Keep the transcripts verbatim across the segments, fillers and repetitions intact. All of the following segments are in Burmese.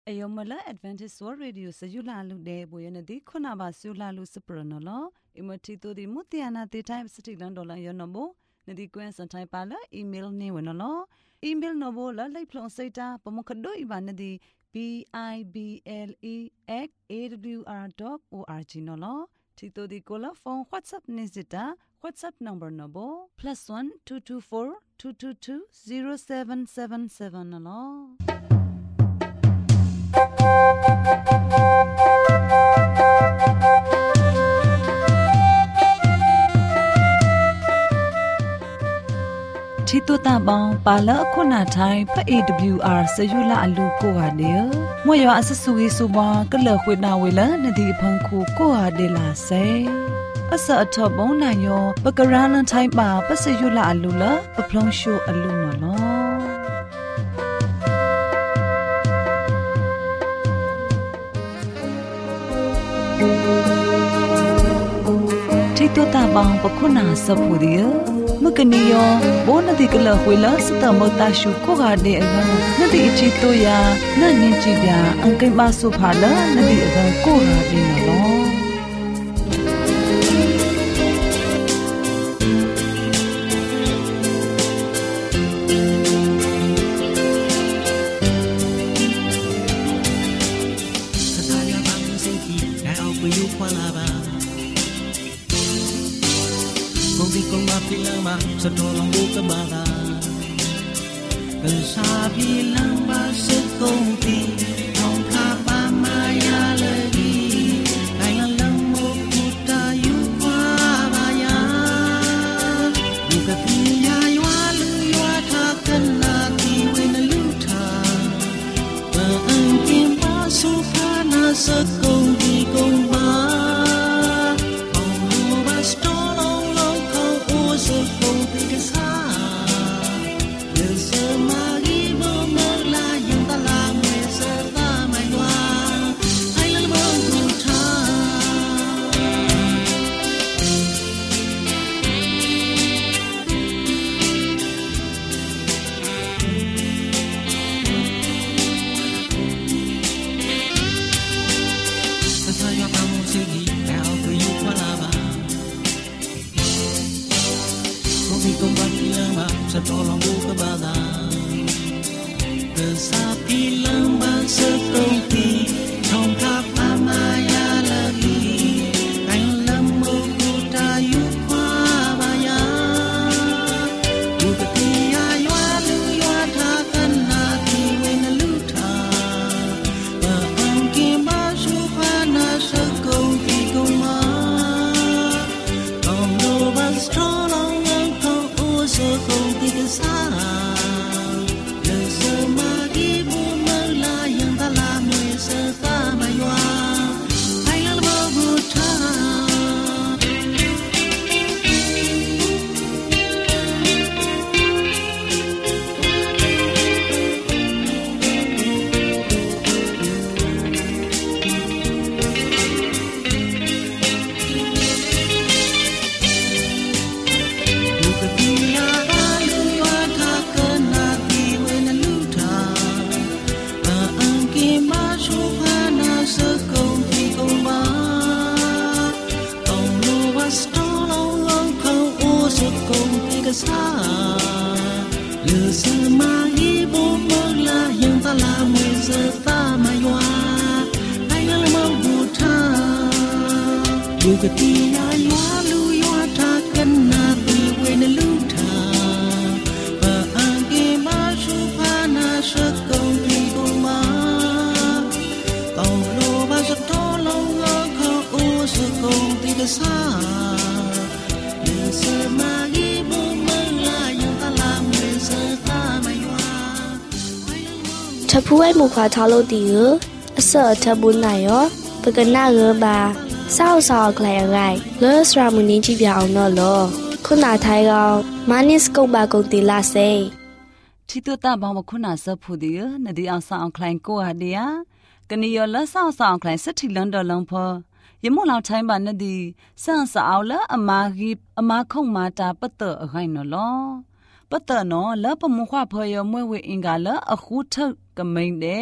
Ayomala Adventist World Radio Sayula Lude Boyanadi Kunaba Sula Lucipranola, Imotito di Mutiana the time City Landola Yonobo, Nadi Gwen Santai Pala, email Newanolo, email Novola, Lake Plon Seta, Pomokado Ibanadi, B I B L E at A W R dot org Nolo, Tito di Cola phone WhatsApp Nizita, WhatsApp number Nobo, plus one two two four two two two zero seven seven seven Nolo. Chitota bang pala khona thai pha A W R sayula alu ko ha de mo yo asasui suba kala khwena wela nadi phang khu ko ha de la sai asa atho bong na yo pakarana thai ba pa sayula alu la pa phlong shu alu no lo Chitota bang pa khona sa phu de Mukaniyo, Bonadi Kala Willa, Sita Motashu, Koga de Aga, Nadi Ichitoya, Nani Chibia, Uncle Basu Pala, Nadi Aga, Koga de Nalo. Sa tolong buka bara Kesabi lamba sekongti Nong kapa maya lagi Kaya lembu puta yukwa baya Buka tiya yua lu yua takkan lagi Wena luta Beengkim pasu pana sekongti kong ba Kong lubas tolong long kong usuk Sa tolong buka bala Kesapi lembang sekongti Tongkap amaya lagi Kain lembu kuda yukwa baya Buka tiya yua lu yua takkan lagi Wena luta Beengkim basu pana sekongti kuma Kong lubas tolong yang kong usuk Bukatia yua lu yua takkan nabi wena luta Beengkim basu pana sekongti kuma Kau lubas tolong kau usuk kongti besar Semagi bumelayang dalam serta mayua Tapuai muka talo dia Asa tabun nayo Pagana ba Sao sao klay ngay, lỡ ra một niên chi biểu nó lo, khôn à thay gạo, manis công bà công ty la say. Chỉ tôi ta bảo một khôn à sơ phụ địa, nè đi ăn sao klay cô à đi á, cái này lỡ sao sao klay rất thích lần đầu lần phơ, yếm một lão thay bà nè đi, sao sao lỡ ama gip, ama không mà ta bắt tờ ở ngay nó lo, bắt tờ nó lỡ bấm mua khoa phơi mua về ingala ở khu thợ cái mình đấy.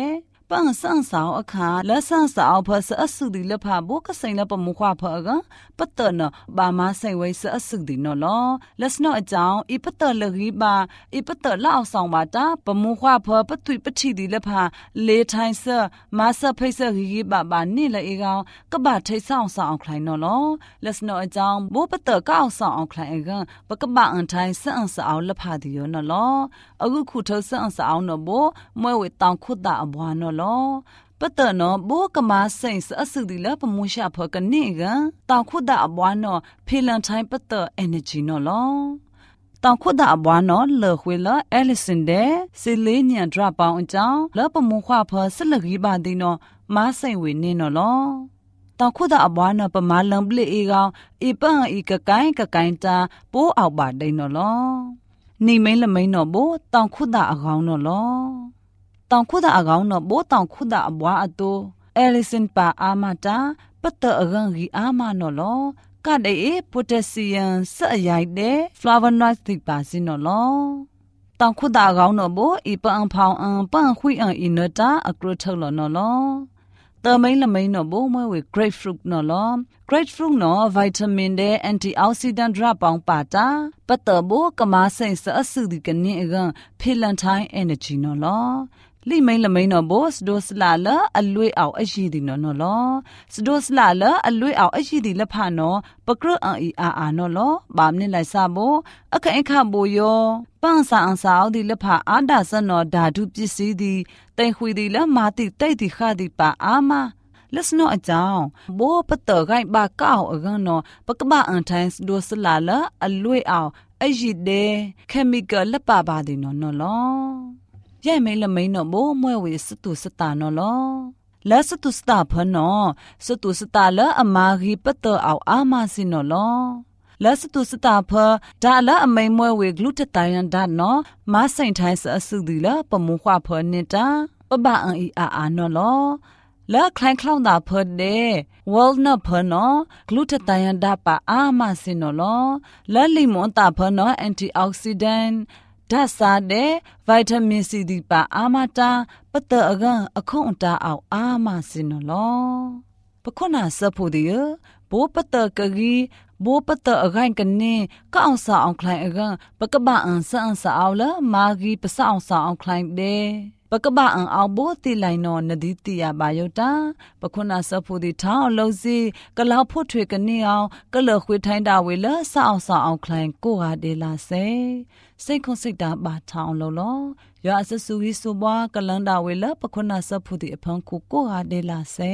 ปังสังสาวอคาและสังสาวเพอสะสุดิละพาโบกสิงละปมุขวาเพอกะปะเตนะบามาไซไว้สะสุดินอลอและสนอจาวอีปะเตละรีบาอีปะเตละเอาสองบาตาปมุขวาเพอปะตุยปะทิดิละพาเลไทเซมาสะไพเซรีบาบานี่ละอีกาวกะบาไทสองสาวคลายนอลอและสนอจาวโบปะเตก้าวสองคลายกะปะกะบาอันไทสังสาวละพาดิยอนอลอအခုခုထဆန်စအောင်နော်ဘောမွဲဝေတောင်ခုတာအဘွားနော်လောပတနော်ဘောကမစိန်စအစုဒီလပမှုရှာဖကနေကတောင်ခုတာအဘွားနော်ဖေလန်တိုင်းပတ energy နော်လောတောင်ခုတာအဘွားနော်လေခွေလအဲလစ်စင်တဲ့စီလေးညံဒရပောင်းအကြောင်းလပမှုခွာဖဆလကြီးပါဒီနော်မစိန်ဝေနေနော်လောတောင်ခုတာအဘွားနော်ပမာလံပလေအေကောင်အပန်ဤကကိုင်းကကိုင်းတာပိုးအောက်ပါဒိန်နော်လောနေမင်းလမိန်နော်ဘိုတောင်ခုတာအကောင်နော်လောတောင်ခုတာအကောင်နော်ဘိုတောင်ခုတာအဘွားအတူအဲလီဆန်ပါအာမတာပတ္တအကန်ကြီးအာမနော်လောကတဲ့ပိုတက်ဆီယမ်စအရိုက်တဲ့ဖလာဗနိုက်တိပါစင်နော်လောတောင်ခုတာအကောင်နော်ဘိုအပန်ဖောင်းအန်ပန်ခွိအန်အင်နတာအကရထုတ်လောနော်လောတမိန်လမိန်နော်ဘိုမွေဝေ grapefruit နော်လော grapefruit နော် vitamin တဲ့ antioxidant ဒရပောင်းပါတာပတ္တဘိုကမာစိန်စအစုဒီကနေအကန်ဖေလန်တိုင်း energy နော်လောလိမိန်လမိန်နော်ဘိုစဒိုစလာလအလွေအောင်အရှိဒီနော်နော်လောစဒိုစလာလအလွေအောင်အရှိဒီလဖာနော်ပကရအန်အီအာအာနော်လောဘာမနစ်လိုက်စားဖို့အခက်အခဘိုယောပန်းစာအန်စာအောဒီလဖာအာဒါစနော်ဓာတုပစ္စည်းဒီတိုင်ခွေဒီလမာတိတိုက်ဒီခါဒီပါအာမလက်စနော်အကြောင်းဘောပတဂိုင်ဘာကောက်အကန်နော်ပကပအန်ထိုင်းဒိုစလာလအလွေအောင်အရှိတဲ့ခမီကယ်လက်ပါပါဒီနော်နော်လောရဲမဲလမိန်နော်ဘိုမွဲဝေစတုစတာနော်လောလက်စတုစတာဖနော်စတုစတာလအမာဂီပတအောင်အာမစင်နော်လောလက်စတုစတာဖဒါလအမိန်မွဲဝေဂလူတတိုင်ယန်ဒါနော်မဆိုင်ထိုင်းစအစုဒီလပမုခွာဖနေတာပပအန်အီအာအာနော်လောလာคล้ายคล่องตาเพอเดวอลนัทเพอเนาะกลูตายันดาปาอามาซินเนาะลอละลิมอนตาเพอเนาะแอนตี้ออกซิแดนดัสซาเดวิตามินซีดีปาอามาตาปะเตอกันอคอนตาเอาอามาซินเนาะลอปะขนาสะโพดิยโบปะเตอกะกีโบปะเตออกันกันเนก็เอาสาเอาคลายอกันปะกะบะอันซะอันซะเอาละมากีปะซะเอาสาเอาคลายเดပကပအန်အောင်ဘိုတီလိုင်နော်နဒီတီယာဘာယိုတာပခုနာဆဖူဒီထောင်းလုံးစီကလောက်ဖို့ထွေကနေအောင်ကလခွေထိုင်းတာဝေလဆောင်းဆောင်းအောင်ခလိုင်းကိုဟာဒေလာစေစိတ်ခွန်စိတ်တာပါထောင်းလုံးလောရွာဆဆူဟီဆူဘွားကလန်တာဝေလပခုနာဆဖူဒီအဖန်ကိုကိုဟာဒေလာစေ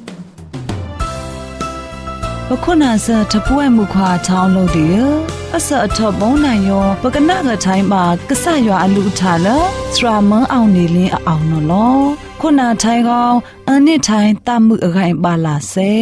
ပခုနာဆထပွဲမှုခွာထောင်းလုံးဒီအစအထဘုံနိုင်ယောပကနာကထိုင်းမှာကဆရွာအလူထားလစရာမန်းအောင်နေလင်းအောင်နော်လောခုနာထိုင်းကောင်အနစ်ထိုင်းတမှုအခိုင်ပါလာစေ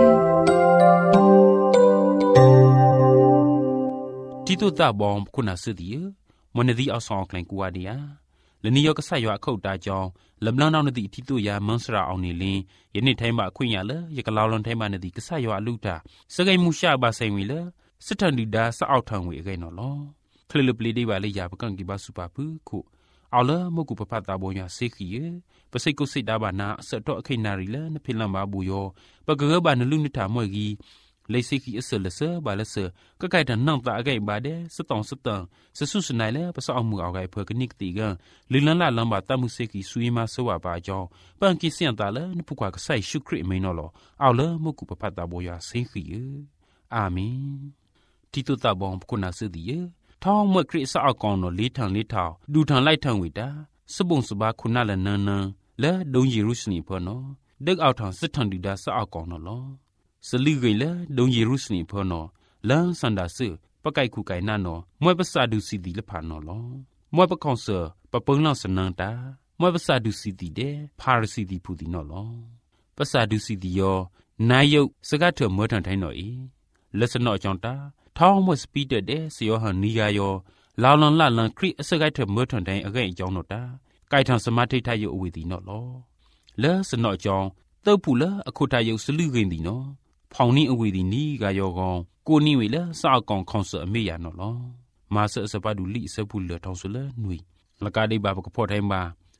တီတုတဘောင်ခုနာစဒီမနဒီအဆောင်ကလန်ကူဝဒီယာလနီယောကဆရွာအခုတ်တာကြောင့်လမလန်းနောက်နဒီတီတုယာမန်းစရာအောင်နေလင်းယနေ့ထိုင်းမှာအခွင့်ရလရကလောင်လွန်ထိုင်းမှာနဒီကဆရွာအလူတာစကိမှုရှာပါဆိုင်ဝီလစစ်တန်ဒီဒါစအောက်ထံဝေအခိုင်နော်လောခလလပလီဒီပါလေရပကန်ကီပါစူပါပူခုအော်လမကုပပတာဘောညာစေခီယပစိတ်ကုစိတ်တာဘာနာစတော့အခိနာရီလနဖိလန်ဘာဘူယောပကကဘာနလူနတာမွေကြီးလေစေခီအစလဆဘာလဆကကိုက်တန်နန့်တာအခိုင်ပါတဲ့စတောင်စတန်စဆုစနိုင်လေပစောက်မှုအောက်ခိုင်ဖကနိကတီကလီလန်လာလမ်ဘာတမှုစေခီဆူယီမဆောဝပါကြောင်းပန်ကီစင်တာလနဖုကွာကဆိုင်ရှုခရစ်မေနော်လောအော်လမကုပပတာဘောညာစေခီယအာမင်တီတုတဘောင်ခုနာစဒီယထောင်းမခရစ်စာအကောင်နော်လေးထန်လေးထောင်ဒူထန်လိုက်ထန်ဝီတာစပုံစဘာခုနာလနန်နန်လဲဒုံယေရုရှလင်ဖောနော်ဒက်အောက်ထောင်စစ်ထန်ဒီဒါစာအကောင်နော်လောစလီဂိလဲဒုံယေရုရှလင်ဖောနော်လန်စန္ဒာစပကိုက်ခုကိုင်နာနော်မွဲပစာဒူစီဒီလဖာနော်လောမွဲပကောင်ဆပပုံလောက်စနန်တာမွဲပစာဒူစီဒီတဲ့ဖာရစီဒီဖူဒီနော်လောပစာဒူစီဒီယောနိုင်ယုတ်စကားထမွဲထန်ထိုင်းနော်ဤလက်စနော့ကြောင့်တာထောင်းမစပီတဲ့တဲ့စီယောဟန်နီယာယောလာလန်လာလန်ခရစ်အစကိုက်ထမွထန်တိုင်းအကဲ့အကြောင်းတော့တာကိုက်ထန်စမထိတ်ထယုတ်အဝေဒီနော်လောလဲစနော့ကြောင်းတုတ်ဖူလအခုထယုတ်စလူခင်းဒီနော်ဖောင်နီအဝေဒီနီကယောကောင်ကိုနီဝေလစာကောင်ခေါင်ဆအမေရနော်လောမာဆစပဒူလိစပူလထောင်းဆလနွေလကာဒိဘာပကဖော့တိုင်းမှာ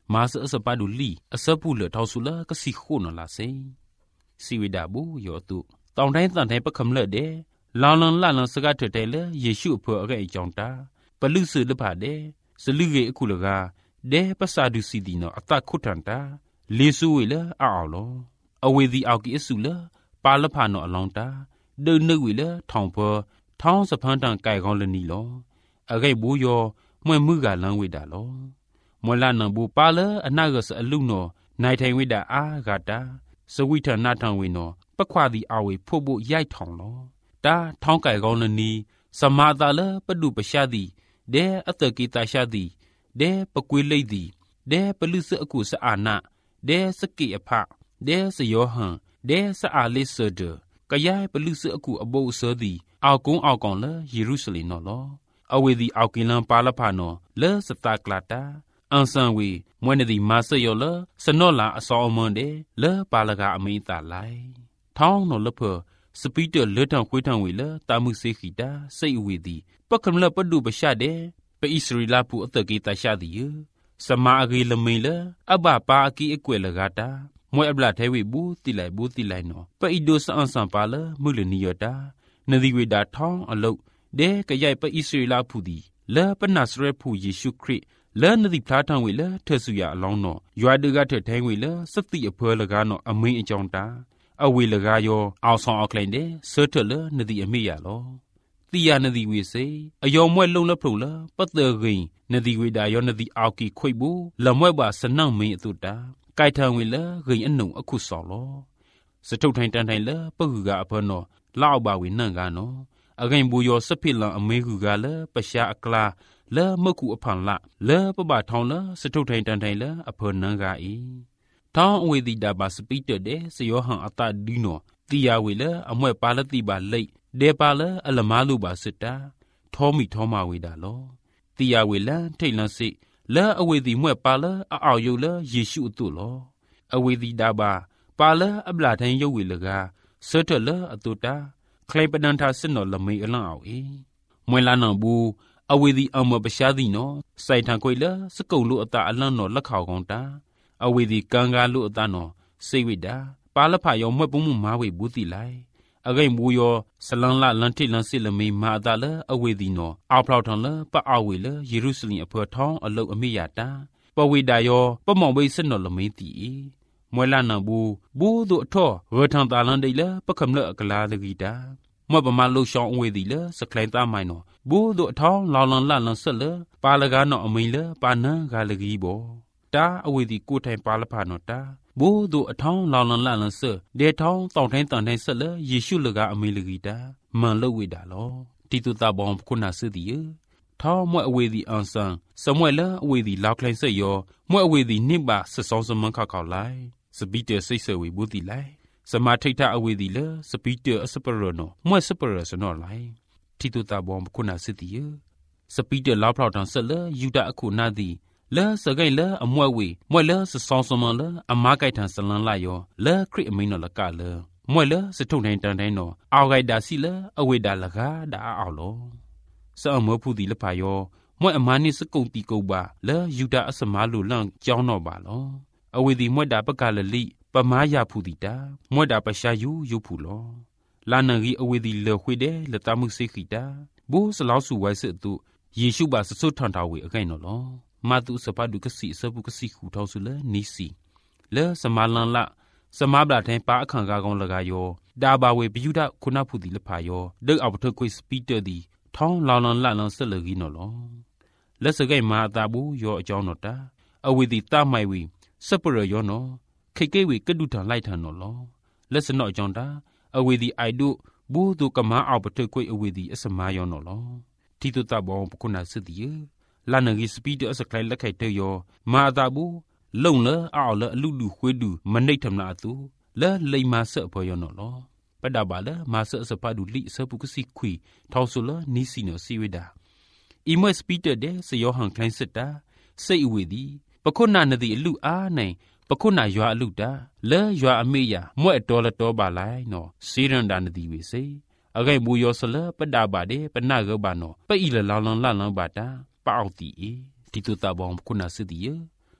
มาสอสปาดูลีอสปูเลทาวสุลก็สิโคนละเซစီဝိဒဘူယောတုတောင်တိုင်းတန်တိုင်းပခမလက်တဲ့လောင်လန်လန်စကားထတဲ့လေယေရှုအဖို့အကအကြောင်းတာပလူစုလဖတဲ့စလူရဲ့အခုလကဒဲပစာဒုစီဒီနောအတခုထန်တာလေဆူဝေလအော်လောအဝေဒီအောက်ကီအစုလပါလဖာနောအလောင်းတာဒုနှုတ်ဝေလထောင်ဖောထောင်းစဖန်းတန်ကြိုင်ကောင်းလနီလောအကိတ်ဘူယောမွဲ့မှုကလန်းဝေတာလောမွဲလာနံဘူပါလအနာကစအလူနောနိုင်ထိုင်ဝေတာအာဂတာสวิทนาทางวินอปะควาดีอาเวพบุย่ายทองลอตาท้องไก่กองลนีสมาตาเลปดุปชาดีเดอตกีตาชาดีเดปกวยเลยดีเดปลุสอกุสอานะเดสกิอภะเดสยอหังเดสอาเลเซเดกะยายปลุสอกุอโบเสดีอาวกุงอาวกองเลเยรูซาเล็มนอลออเวดีอาวกิลันปาลพานอเลสตากลาตาอันสังวีมวยนดีมาเสยอลสนอลาอสอมอนเดเลปาลกาอเมตาไลท้องนอลเพอสปีเตอร์เลทังควยทังวีเลตามุเสขีตาไซอวีดีปะคำเลปดุปชาเดเปอิสราเอลผู้อตกีตาชาดียสมาอกีลเมเลอบาปาอกีเอกวยลกาตามวยอบลาเทวีบูติไลบูติไลนอปะอิโดสอันสัมปาเลมุลนิยตานดีเวดาท้องอลุเดกะยายปะอิสราเอลผู้ดีเลปะนาสเรผู้เยซูคริสလဲနတိဖလားထောင်ဝေလဲထဆူရအလောင်းတော့ရွာတကထထိုင်းဝေလဲစတိအဖွဲလကားတော့အမင်းအကြောင်းတာအဝေလကားရောအောင်ဆောင်အောက်လိုက်တဲ့ဆတ်ထလဲနတိအမိရလောတိယနတိဝေစေအယောမွဲလုံးလဖလို့လဲပတ်တဂိနတိဝေဒါယောနတိအောက်ကီခွိဘူးလမွဲပါစနှောက်မင်းအတုတာကြိုက်ထံဝေလဲဂိအနုံအခုဆော်လောစထုတ်ထိုင်တန်ထိုင်လဲပကူကအဖောနော်လောက်ပါဝေနန့်ကနော်အဂိန်ဘူယောစဖိလံအမေကူကလဲပရှာအကလာလဲမကုအဖန်လာလဲပပထောင်းလဲစထုတ်ထိုင်တန်ထိုင်လဲအဖောနန်းကဤထောင်းအဝေဒီဒါပါစပိတတဲ့စယောဟံအတဒီနောတီယာဝေလဲအမွဲပါလတိပါလိတ်ဒေပါလဲအလမားလူပါစစ်တာထောမီထောမဝေတာလောတီယာဝေလန်ထိတ်လန်းစိလဲအဝေဒီမွဲပါလဲအအောက်ယုလဲယေရှုအတုလောအဝေဒီဒါပါပါလဲအပလာထိုင်ယုဝေလကစတလဲအတုတာခလိုက်ပဒန်သာစနောလမေအလန်အောင်ဤမွဲလာနံဘူးအဝေဒီအမပရှားသည်နော်စိုက်ထံခွေလစကုတ်လူအတာအလန့်နော်လက်ခေါကောင်းတာအဝေဒီကံကားလူအတာနော်စိတ်ဝိတာပါလဖာယောမွဲ့ပုံမှုမာဝေဘူးတိလိုက်အဂိမ်ဘူယောဆလန်လာလန်တိလန်စစ်လမေမာအတာလအဝေဒီနော်အောက်ဖောက်ထံလပအဝေလယေရုရှလင်အဖော်ထောင်းအလုတ်အမိယတာပဝေဒါယောပမောင်ဝိစနော်လမေတီမွဲလာနံဘူးဘူးတို့အထောဝထံတာလန်ဒိလပခမလအကလာလဂီတာမွဲ့ပမာလှရှောင်းအဝေဒီလစကလိုင်းသားမိုင်နော်ဘူဒိုထောင်းလောင်လန်လန်လန်ဆက်လပါလကားနော်အမိန်လပါနန်းကလကြီးဘောတာအဝေဒီကိုထိုင်ပါလဖာနော်တာဘူဒိုအထောင်းလောင်လန်လန်လန်ဆက်ဒေထောင်းတောင်တိုင်းတန်တိုင်းဆက်လယေရှုလကအမိန်လကြီးတာမန်လို့ဝေတာလောတီတူတာဘောင်ခုနာစသည်ထောင်းမွဲ့အဝေဒီအန်ဆန်စမွဲ့လအဝေဒီလောက်ခိုင်းဆက်ယောမွဲ့အဝေဒီနိပါဆဆောင်းစမန်ခါခေါလိုက်စပီတဲစိတ်ဆွေဝေဘူးတီလိုက်စမထိတ်ထအဝေဒီလစပီတဲအစပရနောမွဲ့စပရစနော်လိုက်တီတူတာဘောင်ခုနာစသည်စပီတဲလောက်ဖောက်တန်ဆက်လယူဒအခုနာသည်လဲစကိတ်လဲအမွဲ့ဝေမွဲ့လဲစဆောင်းစမန်လဲအမားကိုက်ထန်ဆလန်လာယောလဲခရစ်အမိန်နော်လကလဲမွဲ့လဲစထုံတိုင်းတန်တိုင်းနော်အောက်ကိုက်တာစီလဲအဝေဒါလကားဒါအောက်လောစအမောဖူဒီလဖာယောမွဲ့အမားနိစကုံတီကုတ်ပါလဲယူဒအစမားလိုလန့်ကြောင်းတော့ပါလောအဝေဒီမွဲ့တာပကလလိပမားရဖူဒီတာမွဲ့တာပရှာယူယူဖူလောလာနဂီအဝေဒီလခွေတဲ့လတမှုစိခိတာဘူစလောက်စုဝိုင်းစစ်သူယေရှုပါစစွတ်ထန်တာဝေအကိုင်နော်လောမာတုစပဒုကစီစပုကစီခူထောက်စုလနီစီလဲစမလန်လစမဘလာတဲ့ပါအခန့်ကားကောင်းလကယောဒါဘာဝေဘယုဒခုနဖူဒီလဖာယောဒက်အောက်ထခွေစပီတာဒီထောင်းလောင်လန်လန်ဆက်လကြီးနော်လောလက်စကိတ်မာတာဘူးယောအကြောင်းနော်တာအဝေဒီတမိုင်ဝီစပရယောနော်ခိတ်ကိတ်ဝေကဒုထန်လိုက်ထန်နော်လောလက်စနော်အကြောင်းတာအဝေဒီအိုက်ဒုဘူဒုကမအောက်ပထခွေအဝေဒီအစမယောနော်လောတီတုတဘောပခုနာစသည်လာနဂီစပီဒအစကလိုက်လက်ခိုက်တေယောမာတာဘူးလုံလအောက်လအလူလူခွေးတူမနိတ်ထမနာသူလဲလိမ္မာဆက်ဖော်ယောနော်လောပဒပါလမာဆက်စပဒူလိစပုကစီခွေထောက်ဆလနီစီနောစီဝေဒါအီမွက်စပီတတဲ့စယောဟန်ကလိုင်းစစ်တာစိတ်အဝေဒီပခုနာနဒီအလူအားနိုင်ပခုနာရွာအလူတာလဲရွာအမေယာမွဲ့တော်လတော်ပါလိုက်နော်စီရန်ဒါနဒီဝေစေအဂိုင်ဘူယောဆလပဒပါတဲ့ပနာကဘာနောပိလလောင်လောင်လလောင်ပါတာပေါက်တီတီတူတာဘောင်ခုနာစစ်တီယ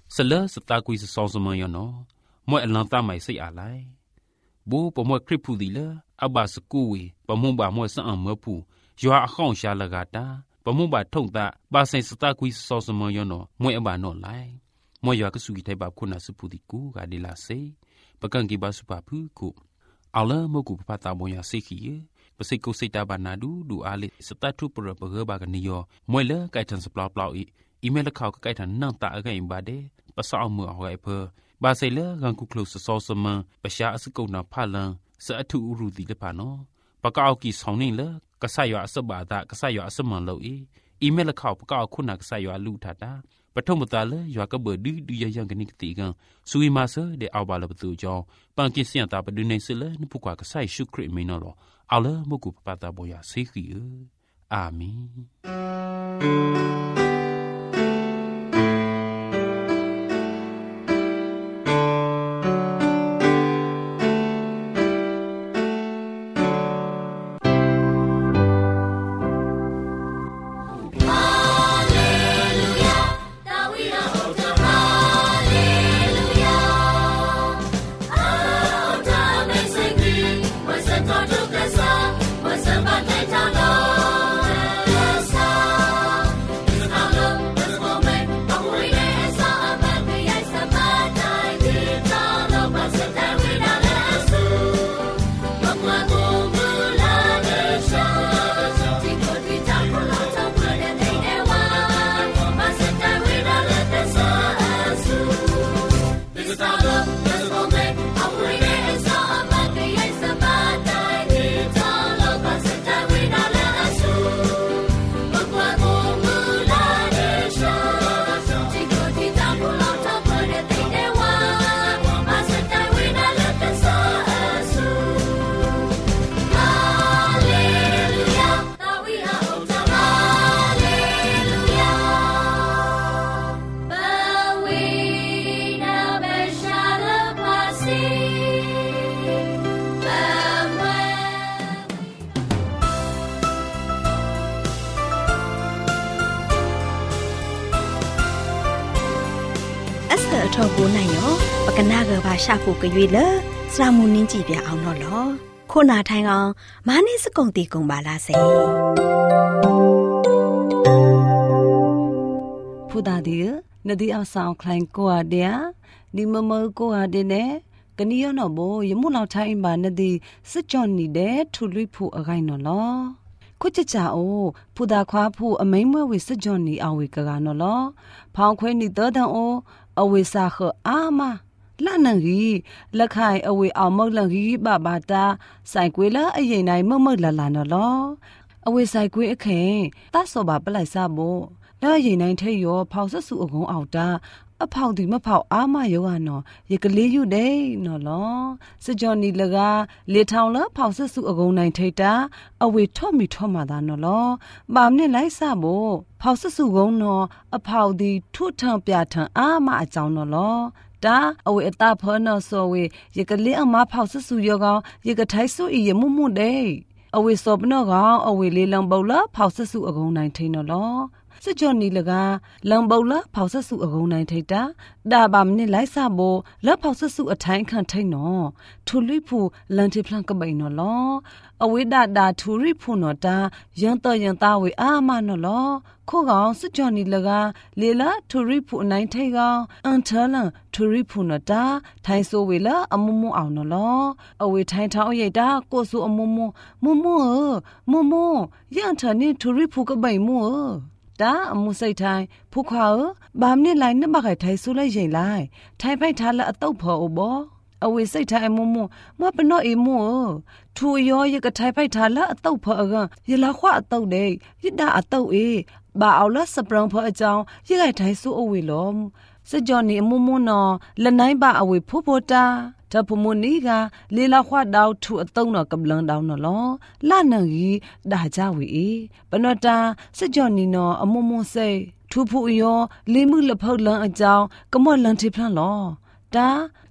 สเลสตากุยสซองสมยอนอมวยอลังตาไม่ใส่อะไรบูปมวยคริปพูดีละอับบาสกูวีปมุบามวยสะอัมเมผู้ยัวข้องชาลกาตาปมุบาท่งตาบาเซสตากุยซองสมยอนอมวยอบานอไลมวยยัวกสุกิไทบาคุณาสุพูดิกูกาดิลาเซปะกันกิบาสุปาพูกุเอาละมกุปปาตาบอยาเซคีเยปะสิกุสิตาบานาดูดูอาลิสตาทุปรปะเกบากันนิยอมวยละไกทันสปลาปลาอีอีเมลข่าวก็ไกทันนั่งตาไกอิบาเดปะสาวมือเอาไกเพอบาเซเลกังกุคลุสซอสมะปะชาอสกุนาพาลังสะทุอุรุดิเลปานอปะกาวกิสองนี่ละกะสายอสบาตากะสายอสมันโลอีอีเมลข่าวปะกาวคุณากะสายอลูทาตาปะทมตาเลยัวกะเบดืดืยยังกันนิกติกันสุยมาเซเดเอาบาลปตุจอปังกิเสียนตาปะดุเนเซเลนปุกวากะสายชุคริเมนอลเอาละมกุปปาตาบอยาเซคีเออาเมนทอกูนายอปกนาเกบาชาผูกยุยเลสรามุนินจีเปียเอานอลอโคนาไทงอมานี่สกงตีกงบาลาเซผู้ดาดีนดีเอาสาวคลายกัวเดียดีมมกัวเดเนกันนี้ยอนอโบยมุลาวไทยบานดีสจอนนี่เดทุลุยผู้อะไรนอลอคุจจาโอผู้ดาควาผู้อไม่เมื่อวิสจอนนี่เอาวิกกานอลอพาวควยนี่เตอดังโออเวซาเขอามาละนังฮีละไข่อเวเอามกลังฮีบาบาตาใส่กวยละอเยนายเมื่อเมื่อละลานอลออเวใส่กวยอเคตาสบาปลายซาโบละอเยนายเทยอพาวสสุอกงเอาตาอพาวดิมะพาวอามาโยอะนอเยกเลอยู่เด้นอลอสจอนีละกาเลทาวละพาวสสุอกงนายเทตาอเวทอมีทอมาดานอลอบามเนี่ยไลซาโบพาวสสุกงนออพาวดีทุทังปยาทังอามาอจาวนอลอตาอเวตาพอนอโซเวเยกเลอมาพาวสสุยอกาเยกไทซุอียมุมุเด้อเวสอบนอกาอเวเลลังบอละพาวสสุอกงนายเทนอลอสจอนีละกาลังบอละเผาสสุอกงนายไทตาดาบามนี่ไลซาโบละเผาสสุอทัยคันไทนอทุลุยผู้ลันทิพลังกะไบนอลออเวดาดาทุริผู้นอตายังตอยังตาเวอามานอลอข้อกองสจอนีละกาเลละทุริผู้นายไทกาอันเทลังทุริผู้นอตาไทโซเวละอมุมุเอานอลออเวไทท้าเยดาโกสุอมุมุมุมุมุมุยังเทนี่ทุริผู้กะไบมุตาอมุไซไทผู้ขวาบามนี่ไลน์นบักไทยสู้ไลใหญ่ไลไทยไปทาละอตบพออบอเวไซไทมุมุมัวปนอเอมัวทูยอยกะไทยไปทาละอตบพอกะยลาขวาอตบเดยิดาอตบเอบาเอาละสปรังพออจาวยิไกไทยสู้อเวลอมสจอนี่มุมุนอละไนบาอเวผู้โพตาถ้าพมุนีกาเลลาขวาดาวทูอตงนอกำลังดาวนอลอลานังยีดาจาวีปนตาสจอนีนออมุมุเซทูผู้ยอเลมุละพลังอจาวกมอลันทิพลันลอตา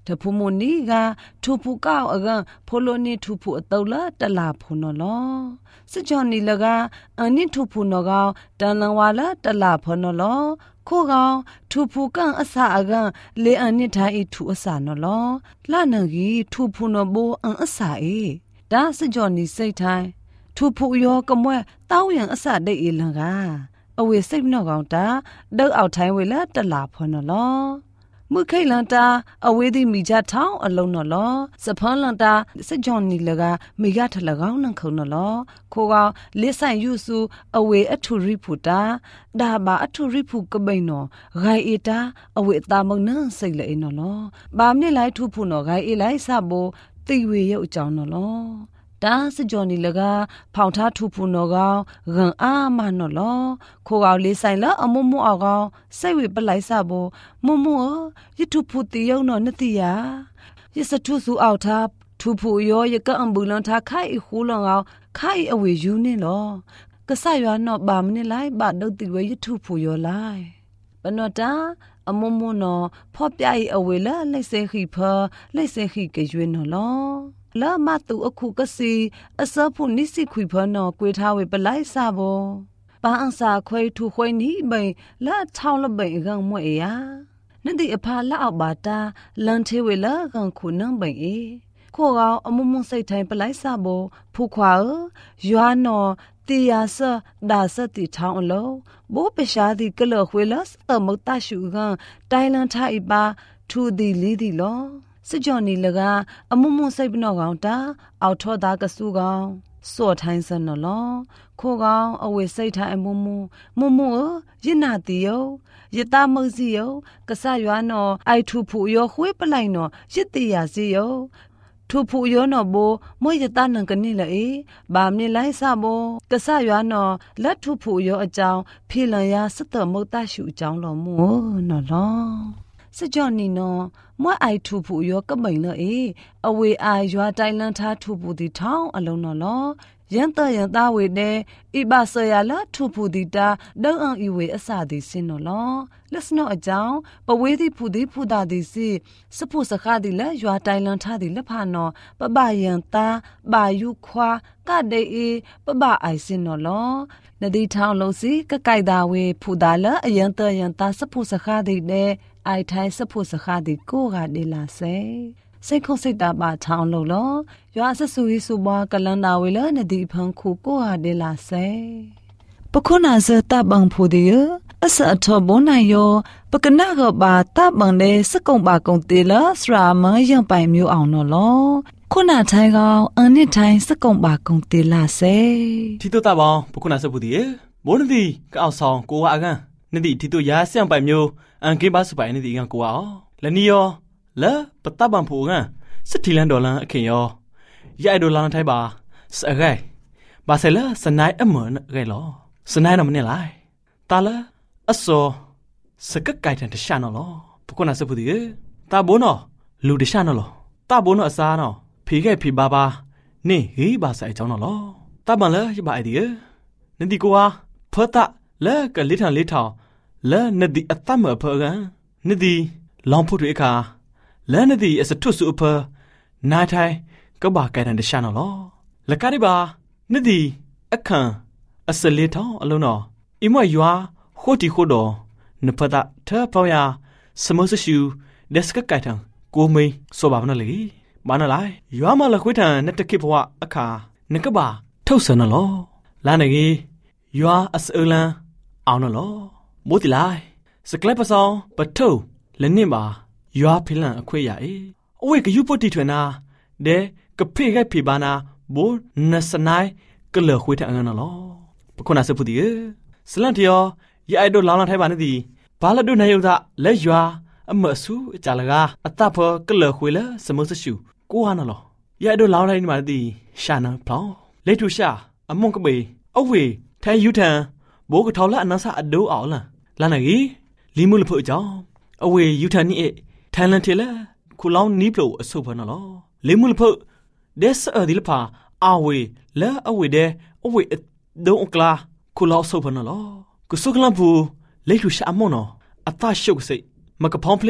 တဖူမနီကထူဖူကောက်အကဖိုလိုနီထူဖူအတုလတလာဖူနော်လောစစ်ကြောနီလကအန်နီထူဖူနော်ကောတန်လန်ဝါလာတလာဖနော်လောခိုးကောင်ထူဖူကန်အစာအကန်လေအန်နီထိုင်ထူအစာနော်လောလာနန်ကြီးထူဖူနော်ဘောအန်အစာအေဒါစစ်ကြောနီစိတ်ထိုင်ထူဖူယောကမွဲတောင်းရန်အစာဒိတ်အေလန်ကအဝေစိတ်နော်ကောင်တာဒေါက်အောက်ထိုင်ဝေလာတလာဖနော်လောမခိလန်တာအဝေးသည်မိကြထောင်းအလုံးနော်လောစဖန်းလန်တာစကြွန်နီလကမိရထလကောင်းနခုံနော်လောခိုးကောင်လေးဆိုင်ယူစုအဝေးအထူရိဖူတာဒါဘာအထူရိဖူကပိန်နော်ဂိုင်အီတာအဝေးတာမုံနန်းစိတ်လေနော်လောဘာမြစ်လိုက်ထူဖူနော်ဂိုင်အီလိုက်စဘောတိဝေရုပ်အကြောင်းနော်လောတာစကြွန်နီလကဖောင်ထားထူဖူနော်ကောင်ဂန်အာမနော်လောခိုးကောင်လေးဆိုင်လအမုံမအောင်ကောင်စိတ်ဝေပလိုက်စဘောမုံမုံရထူဖူတီယုံနော်နတိယာရစထုစုအောက်ထားထူဖူရောရကအံဘူလန်ထားခိုင်ခူလောင်ကောင်ခိုင်အဝေယူနေလောကဆရွာနော်ဘာမနေလိုက်ဘာဒုတ်တီဝေရထူဖူရောလိုက်ဘနောတာအမုံမုံနော်ဖော့ပြအိအဝေလာလက်စဲခိဖလက်စဲခိကရွေးနော်လောလာမတူအခုကစီအစဖုန်နိစီခွေဖနော်ကွေထားဝေပလိုက်စာဘောပါအန်စာခွေထူခွေနီဘိန်လာထောင်းလဘိန်ကန်မွေယာနတိအဖာလာအောက်ပါတာလန်သေးဝေလာကန်ခုနံဘိန်အေခိုးကောင်အမုံမုံစိတ်ထိုင်ပလိုက်စာဘောဖူခွာရွာနော်တီယာဆဒါစတိထောင်းအလုံးဘိုးပရှားဒီကလခွေလစအမုတ်တရှူကန်တိုင်လန်ထိုင်ပါထူဒီလီဒီလောစကြနီလကအမုံမုံစိတ်ပနောကောင်တာအောက်ထောသားကဆူကောင်စော့ထိုင်းစနလောခိုးကောင်အဝေစိတ်ထိုင်အမုံမုံမုံမုံရနာတီယောယတမုံစီယောကဆရွာနော်အိုက်ထူဖူယောခွေးပလိုက်နော်ရစ်တီယာစီယောထူဖူယောနော်ဘောမွေယတနန်ကနိလေဘာမနိလိုက်စဘောကဆရွာနော်လက်ထူဖူယောအကြောင်းဖေလန်ယာစတမုတ်တရှူအကြောင်းလောမို့နော်လောစကြနီနော်မွအိုက်ထူဖူယောကမိန်လေအဝေအာရွာတိုင်လန်ထားထူဖူဒီထောင်းအလုံးနော်လောရန်တရန်သားဝေတဲ့ဣဘဆရာလာထူဖူဒီတာဒေါအောင်ဤဝေအစသည်စင်နော်လောလက်စနောအကြောင်းပဝေးသည်ဖူသည်ဖူတာသည်စီစဖုစခါသည်လက်ရွာတိုင်လန်ထားသည်လက်ဖာနော်ပပယန်သားဘာယုခွာကဒေအေပပအိုင်စင်နော်လောနဒီထောင်းလုံးစီကကိုက်တာဝေဖူတာလအယန်တရန်သားစဖုစခါသည်တဲ့အိုက်ထိုင်စဖုစခါသည်ကိုကဒေလာစေစိတ်ခုစိတ်တာပါထောင်းလို့လောရွာဆဆူရီဆူဘွားကလန်တာဝေလနဒီဖန်ခုကိုဟာဒေလာစေပခုနာဇတဘန်ဖူဒီယအစအထဘွန်နိုင်ယောပကနာကဘာတဘန်လေစကုံပါကုံတေလစရာမယံပိုင်မျိုးအောင်နော်လောခုနာထိုင်ကောင်အန်နစ်ထိုင်စကုံပါကုံတေလာစေတီတိုတာဘောင်ပခုနာဆဖူဒီယဘောနဒီကောက်ဆောင်ကိုဝါကန်နဒီတီတိုရာဆံပိုင်မျိုးအန်ကေဘာစပိုင်နဒီကန်ကိုဝါလနီယောလဲပတဘန်ဖူကန်စတီလန်ဒေါ်လန်အခင်ယောရိုက်ဒေါ်လန်ထိုင်ပါစရဲဘာဆဲလာစနိုင်အမန်ရဲလောစနိုင်နမနေလိုက်တာလာအစောစကကိုင်တန်တရှာနော်လောပခုနာစဖူဒီတာဘိုးနော်လူတရှာနော်လောတာဘိုးနော်အစားနော်ဖေခဲ့ဖေပါပါနေဟေးပါဆိုင်အကြောင်းနော်လောတာဘန်လဲရပါအိုင်ဒီနဒီကွာဖတ်တာလဲကလေးထန်လေးထောင်လဲနဒီအတမဖေကန်နဒီလောင်ဖို့တွေအခါလဲနဒီအစထွစုအဖနာထိုင်ကဘာကိုင်တန်တရှာနော်လောလကရိပါနဒီအခန့်အစလေးထောင်အလုံးနော်အမွေရွာခိုတီခိုတော်နဖတာထဖောယာစမဆရှူဒက်စကကိုင်တန်ကိုမေစောပါမနော်လေဘာနလိုက်ရွာမလခွေးထန်နတကိဘဝအခါနကဘာထုတ်စနော်လောလာနေကြီးရွာအစအလန်အောင်နော်လောမိုးတီလိုက်စကလက်ပဆောင်ပထုံလည်းနင့်ပါရွာဖိလန်အခွေရအေအဝေကယူပုတ်တီထွင်နာဒဲကဖေခဲ့ဖေပါနာဘိုးနစနိုင်ကလခွေးထန်နော်လောပခုနာစဖူဒီစလန်တယောရအိုက်တို့လောင်းလောင်းထိုင်ပါနေသည်ဘာလတို့နေယုဒလက်ရွာအမဆူအကြလကအတဖောကလခွေလစမဆရှူကိုဟာနော်ရအိုက်တို့လောင်းလိုက်နေပါသည်ရှာနံဖောင်းလက်ထူရှာအမုန်ကပေအဝေထဲယူထန်ဘိုးကထော်လာအနဆာအဒိုးအောင်လားလာနေကြီးလီမူလဖို့အကြောင်းအဝေယူထန်နီထိုင်လန်တေလာခုလောင်းနီးပလို့အဆုပ်ဖနော်လောလီမူလဖို့ဒက်ဆာဒီလဖာအဝေလာအဝေတဲ့အဝေဒုံကလာခုလောင်းဆုပ်ဖနော်လောကုစုကလမ်ဖူလက်ထူရှာအမွန်နော်အတရှုပ်စိတ်မကဖောင်းဖလက်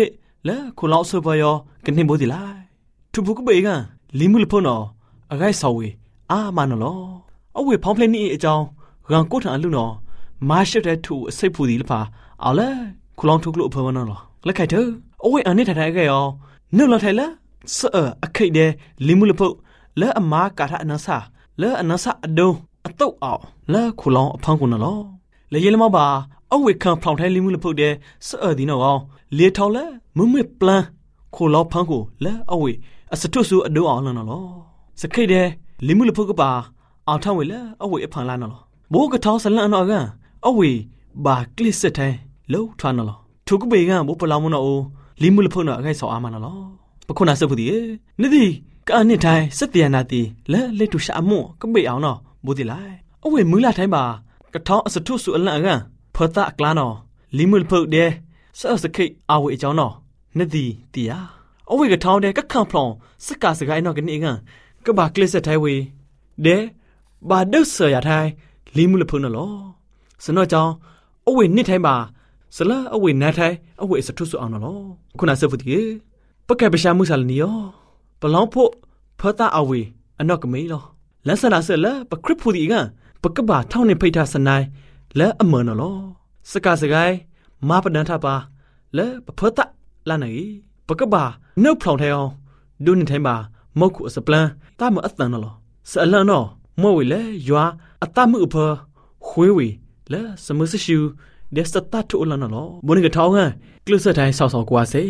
และคุณลองสืบไปยอกันนี่บ่ดีไลทุบุกเบกันลิมุลพนออะไรสาวีอามันนอเอาเวพร้อมเพลงนี้เจ้ารังกูทางลุนอมาเชื่อได้ถูกใส่ผู้ดีหรือเปล่าเอาละคุณลองทุกลุเพิ่มนอแล้วใครเธอเอาเวอันนี้ถ่ายๆกันยอนึกเราถ่ายละเสืออใครเดลิมุลพและอมากาทานัสซาและอนัสซาอโดอโตเอาและคุณลองพังคุณนอและเยลมาบาเอาเวคังพร้อมถ่ายลิมุลพเดเสือดีนอเลี้ยเท่าละมึงไม่ปลาคุณลองพังกูและเอาเวอสตุสูอโดเอาแล้วนอสักใครเดลิมุลพก็บาเอาทั้งเวละเอาเวพังลานอโบกท้องสันละนอกันเอาเวบากลิสเตยแล้วทวนนอทุกเบกันบุปลามนอลิมุลพนอไงสาวอามันนอปะคุณอาสบุดีนี่ดีก็อันนี้ไทยสติยานาตีและเลตุชามุก็เบเอาเนาะบุตรไลเอาเวมือละไทยบากระท้อสตุสุอันละกันพอตะกลานอลิมุลพเดสะสะคิเอาเวเจ้าเนาะนี่ดีตียาเอาเวกระท้อเดก็ข้างพลองสกาสกายนอกันเองกันก็บากลิสไทยเวเดบาเดเสียไทยลิมุลพนอสนอเจ้าเอาเวนี่ไทยบาสละเอาเวนาไทยเอาเวสตุสุเอาเนาะคุณอาสบุดีปะแกไปชามุสาลนียอปลองพวพอตาเอาเวอันนอกก็ไม่หรอและสนาเสร็จแล้วปะคริปพูดอีกอ่ะปะกบาเท่าในพิธาสนายและอเมอร์นอลสกาสกายมาปนันทาปาและปะพอตาลาไหนปะกบาเนื้อพลองไทยเอาดูนิทัยมามอกุสปลาตามอัตตันนอลสะละนอมอวิเลยัวอัตตามือเพอหวยวิและสมุสชิวเดสตาตุลานอลบนกระท้องอ่ะกลือเสไทยสาวสาวกว่าเซ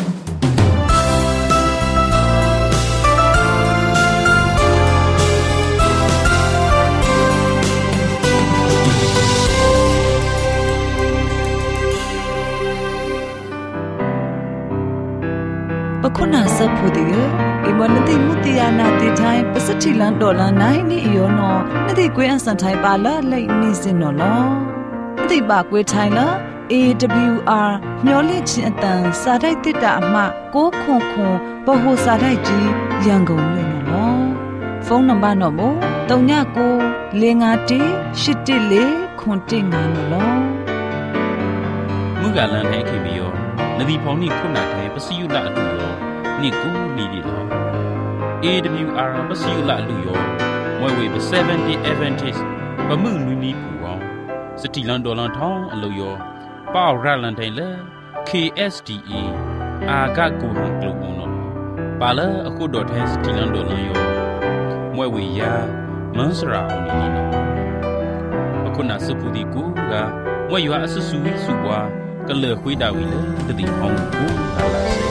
ปะคุณาสัพพุติเออิมอนติมุติยานาติไทยปัสถิลันดอลลาร์ไนนี่อีโยนอนาติกวยอันสันไทยปาละไลนี่สินนอลนาติบากวยไทยละ เอ ดับเบิลยู อาร์ မျော်လင့်ခြင်းအတန်စာတိုက်တစ်တာအမှကိုးခွန်ခွန်ပဟိုစာတိုက်ကြီးရန်ကုန်မြို့နော်ဖုန်းနံပါတ်တော့မို့၃၉ကို၄၅၁၈၁၄ခွန်၁၅နော်มุกาลันให้เคบีโอนาดีพอนี่คุณนาไทยปสิยุละลุยอนี่กูนี่ดีหรอ เอ ดับเบิลยู อาร์ ปสิยุละลุยอมวยเวบเซเวนตี้ Adventist ปะมึงนุนีผูอสติลันดอลันทองอลุยอป้าวรัลันไทยเล เค เอส ดี เอ อากากูฮังกลูอุนอปาเลအခုดอทสติลันดอลันยอมวยเวยามันสราอุนีนอအခုနာစပူဒီကူကမွေရွာအဆဆူဝီစုပွားကလေခွေးတာဝီလေတတိအောင်ကူလာလာစေ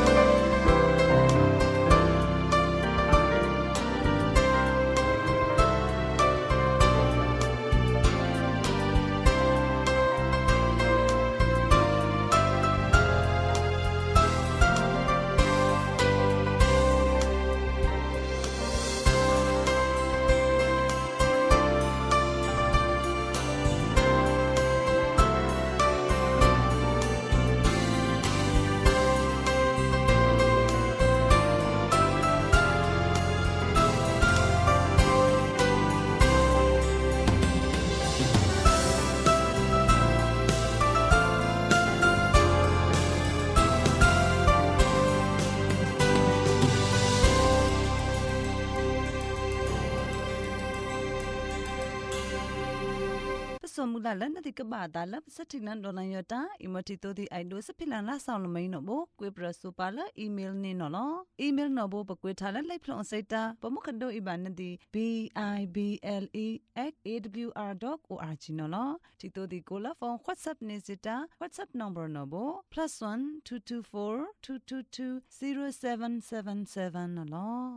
สมุลาลันติกบาดาลับสถิลันดอลันยตาอิมติโตติไอโดสพิลันลาซาวลมัยนอโบกวยปรสุปาลอีเมลเนนอลอีเมลนอโบปกวยทาลไลพลอนไซตาปมุขโดอิบานติ b i b l e at a w r dot org นอลติโตติโกลาฟอน WhatsApp เนซิตา WhatsApp number นอโบ plus one two two four two two two zero seven seven seven นอล